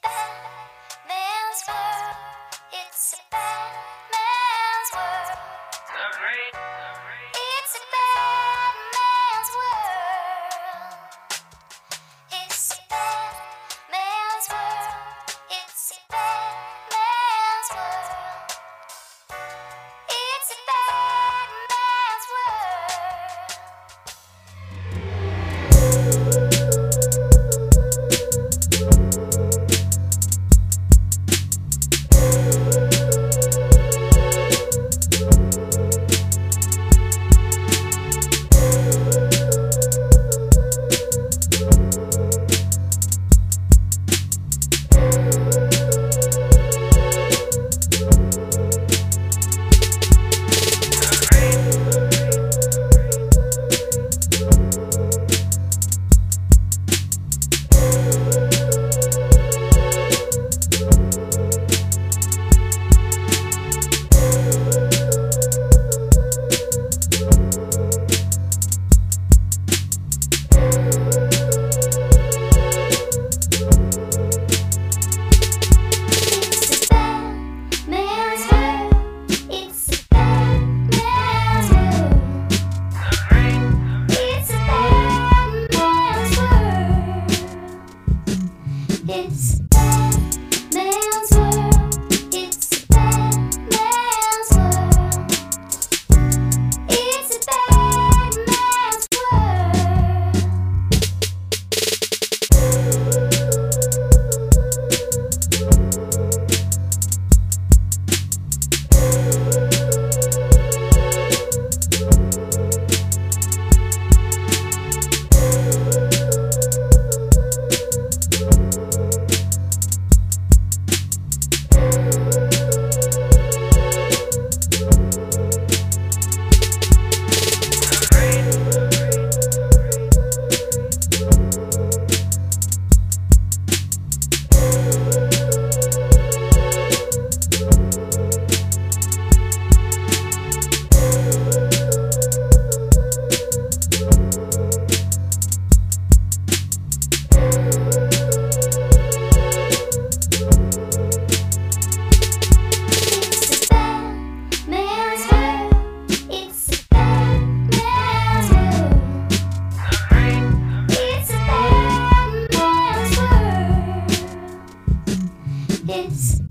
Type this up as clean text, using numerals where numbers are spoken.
bad man's world. It's a bad man's world. It's a bad man's world. It's a bad man's world. It's a bad man's world. It's a bad man's world. It's a bad man's world. It's a bad man's world. It's a bad man's world. It's